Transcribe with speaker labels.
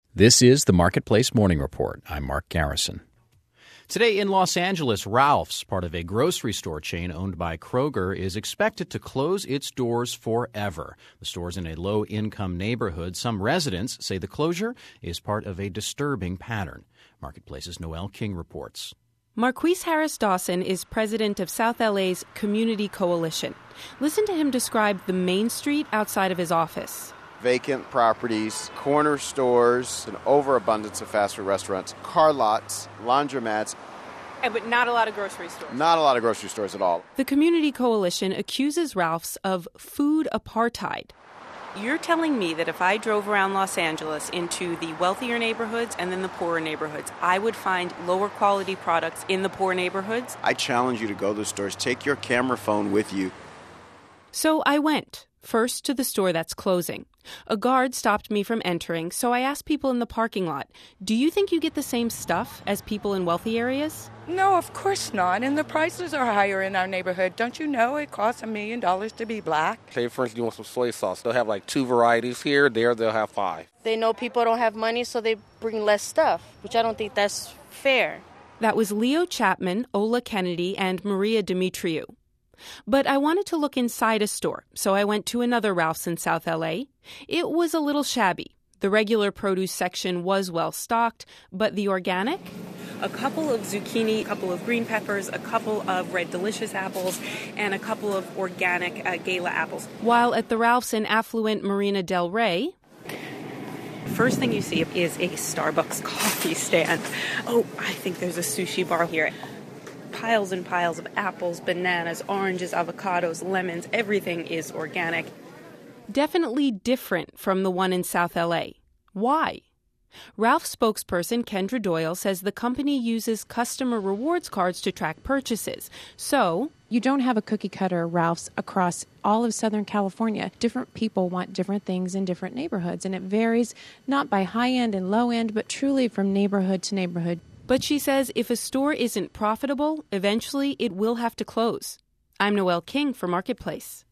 Speaker 1: This is the Marketplace Morning Report. I'm Mark Garrison. Today in Los Angeles, Ralph's, part of a grocery store chain owned by Kroger, is expected to close its doors forever. The store's in a low-income neighborhood. Some residents say the closure is part of a disturbing pattern. Marketplace's Noel King reports.
Speaker 2: Marquise Harris Dawson is president of South LA's Community Coalition. Listen to him describe the main street outside of his office.
Speaker 3: Vacant properties, corner stores, an overabundance of fast food restaurants, car lots, laundromats.
Speaker 2: But not a lot of grocery stores.
Speaker 3: Not a lot of grocery stores at all.
Speaker 2: The Community Coalition accuses Ralph's of food apartheid. You're telling me that if I drove around Los Angeles into the wealthier neighborhoods and then the poorer neighborhoods, I would find lower quality products in the poor neighborhoods?
Speaker 3: I challenge you to go to the stores. Take your camera phone with you.
Speaker 2: So I went. First to the store that's closing. A guard stopped me from entering, so I asked people in the parking lot, do you think you get the same stuff as people in wealthy areas?
Speaker 4: No, of course not. And the prices are higher in our neighborhood. Don't you know it costs $1 million to be black?
Speaker 5: Say, for instance, you want some soy sauce. They'll have like 2 varieties here. There, they'll have 5.
Speaker 6: They know people don't have money, so they bring less stuff, which I don't think that's fair.
Speaker 2: That was Leo Chapman, Ola Kennedy, and Maria Demetriou. But I wanted to look inside a store, so I went to another Ralph's in South LA. It was a little shabby. The regular produce section was well stocked, but the organic? A couple of zucchini, a couple of green peppers, a couple of red delicious apples, and a couple of organic Gala apples. While at the Ralph's in affluent Marina del Rey, first thing you see is a Starbucks coffee stand. Oh, I think there's a sushi bar here. Piles and piles of apples, bananas, oranges, avocados, lemons. Everything is organic. Definitely different from the one in South LA. Why? Ralph spokesperson Kendra Doyle says the company uses customer rewards cards to track purchases. So
Speaker 7: you don't have a cookie-cutter Ralph's across all of Southern California. Different people want different things in different neighborhoods, and it varies not by high-end and low-end, but truly from neighborhood to neighborhood.
Speaker 2: But she says if a store isn't profitable, eventually it will have to close. I'm Noel King for Marketplace.